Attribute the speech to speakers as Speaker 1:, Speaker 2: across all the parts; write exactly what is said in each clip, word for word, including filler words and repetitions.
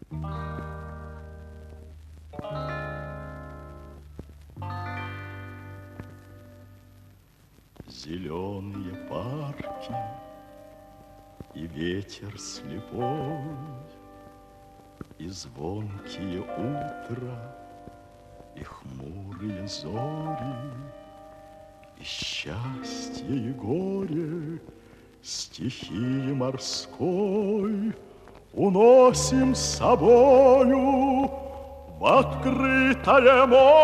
Speaker 1: Зеленые парки и ветер слепой, и звонкие утра, и хмурые зори, и счастье, и горе, стихии морской уносим с собою в открытое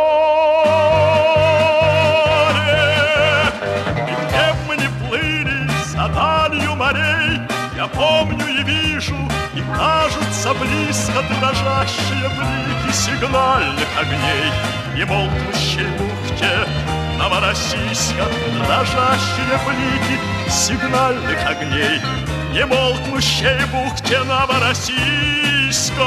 Speaker 1: море. И где б мы ни плыли за далью морей, я помню и вижу, и кажутся близко дрожащие блики сигнальных огней. В немолкнущей бухте Новороссийска дрожащие блики сигнальных огней. В немолкнущей бухте Новороссийска.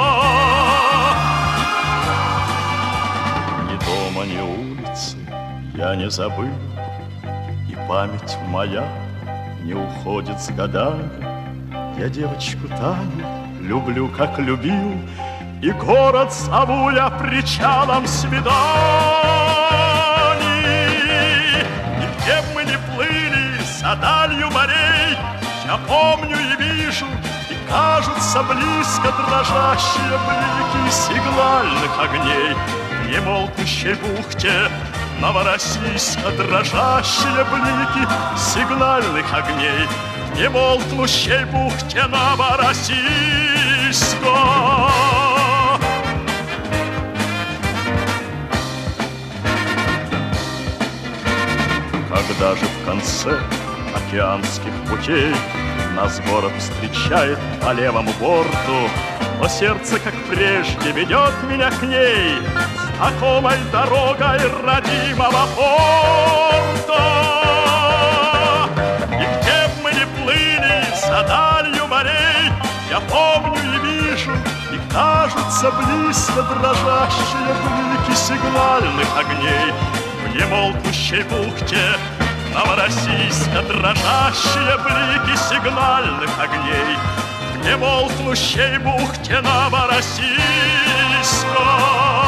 Speaker 1: Ни дома, ни улицы я не забыл, и память моя не уходит с годами. Я девочку Таню люблю, как любил, и город зову я причалом свиданий. И где б мы ни плыли за далью морей, я помню и вижу, и кажутся близко дрожащие блики сигнальных огней. В немолкнущей бухте Новороссийска дрожащие блики сигнальных огней. В немолкнущей бухте Новороссийска. Когда же в конце океанских путей нас город встречает по левому борту, то сердце, как прежде, ведет меня к ней знакомой дорогой родимого порта. И где б мы ни плыли за далью морей, я помню и вижу, и кажутся близко дрожащие блики сигнальных огней. В немолкнущей бухте Новороссийска дрожащие блики сигнальных огней. В немолкнущей бухте Новороссийска.